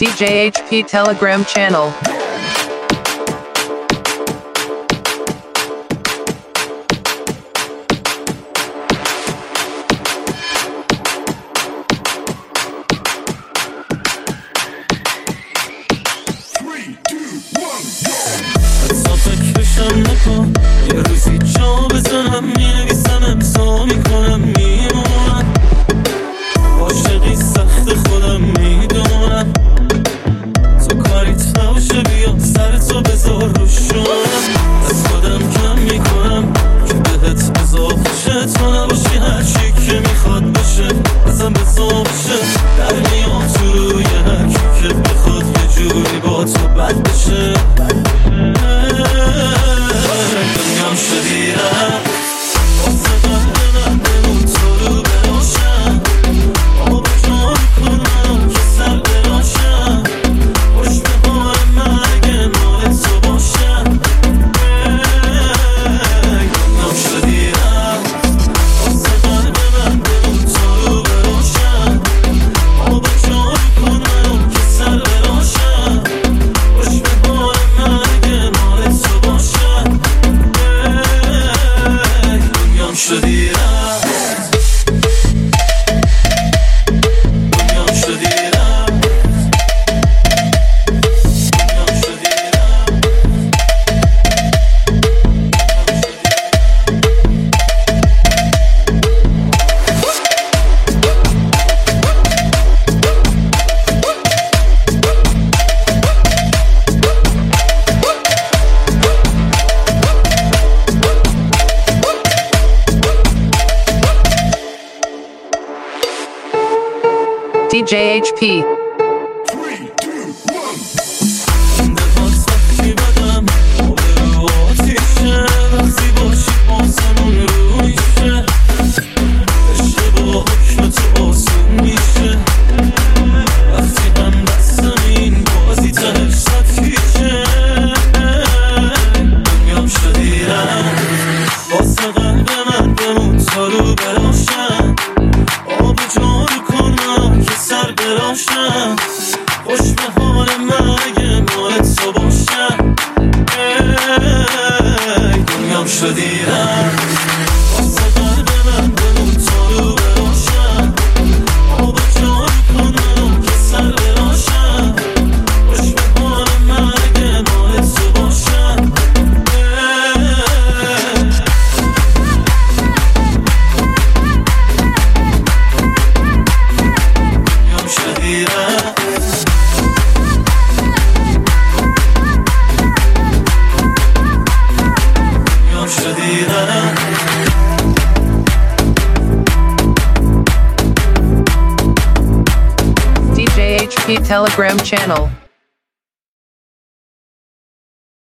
DJ HP Telegram channel. یه روزی جا بزنم مینویسم امضا میکنم میمونم عاشقی سخت خودم میدونم تو کاریت نباشه بیا سر تو بذار رو شونم از خودم کم میکنم که بهت اضافه شه تو نباشی هرچی که میخواد بشه ازم بذار بشه در میام تو روی هرکی که بخواد یه جوری با تو بد بشه دنیام شدیرم واسه قلب من بمون تو رو براشم آب جان کن منم که سر براشم خوش به حال من اگه مال تو باشم دنیام شدیرم واسه قلب من بمون تو رو براشم آب جان کن منم که سر براشم خوش به حال من اگه مال تو باشم دنیام شدیرم دنیام شدیرم دنیام شدیرم DJ HP. دفعات سختی بدم آبرو آتیشه وقتی باشی آسمون رو میشه عشق با حکم تو آسون میشه وقتی هم دستم این بازی تهش صد کیشه دنیام شدیرم واسه قلب من بمون تا رو براشم آب جارو کن من که سر براشم خوش به حال من اگه مال تو باشم دنیام شدیرم واسه قلب من بمون تا رو براشم آب جارو کن من که سر براشم خوش به حال من اگه مال تو باشم دنیام شدیرم دنیام شدیرم DJ HP Telegram channel.